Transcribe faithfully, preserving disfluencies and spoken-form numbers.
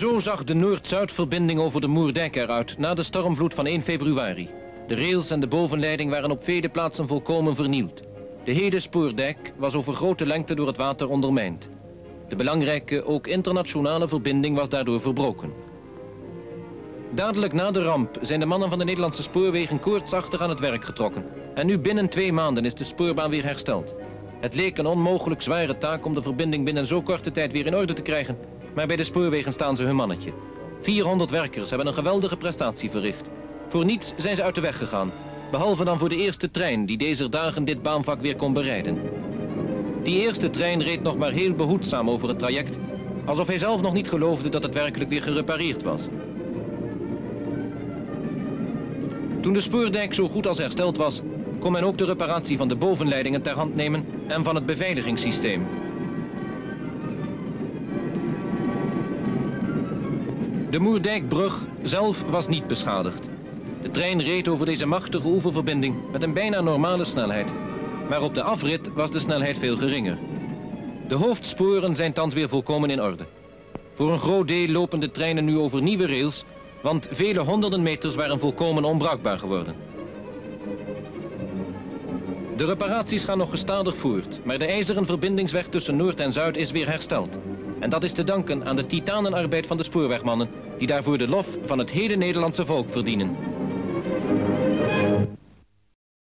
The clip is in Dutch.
Zo zag de Noord-Zuidverbinding over de Moerdijk eruit na de stormvloed van één februari. De rails en de bovenleiding waren op vele plaatsen volkomen vernield. De hele spoordijk was over grote lengte door het water ondermijnd. De belangrijke, ook internationale verbinding was daardoor verbroken. Dadelijk na de ramp zijn de mannen van de Nederlandse spoorwegen koortsachtig aan het werk getrokken. En nu binnen twee maanden is de spoorbaan weer hersteld. Het leek een onmogelijk zware taak om de verbinding binnen zo korte tijd weer in orde te krijgen. Maar bij de spoorwegen staan ze hun mannetje. vierhonderd werkers hebben een geweldige prestatie verricht. Voor niets zijn ze uit de weg gegaan. Behalve dan voor de eerste trein die deze dagen dit baanvak weer kon bereiden. Die eerste trein reed nog maar heel behoedzaam over het traject. Alsof hij zelf nog niet geloofde dat het werkelijk weer gerepareerd was. Toen de spoordijk zo goed als hersteld was, kon men ook de reparatie van de bovenleidingen ter hand nemen en van het beveiligingssysteem. De Moerdijkbrug zelf was niet beschadigd. De trein reed over deze machtige oeververbinding met een bijna normale snelheid. Maar op de afrit was de snelheid veel geringer. De hoofdsporen zijn thans weer volkomen in orde. Voor een groot deel lopen de treinen nu over nieuwe rails, want vele honderden meters waren volkomen onbruikbaar geworden. De reparaties gaan nog gestadig voort, maar de ijzeren verbindingsweg tussen Noord en Zuid is weer hersteld. En dat is te danken aan de titanenarbeid van de spoorwegmannen, die daarvoor de lof van het hele Nederlandse volk verdienen.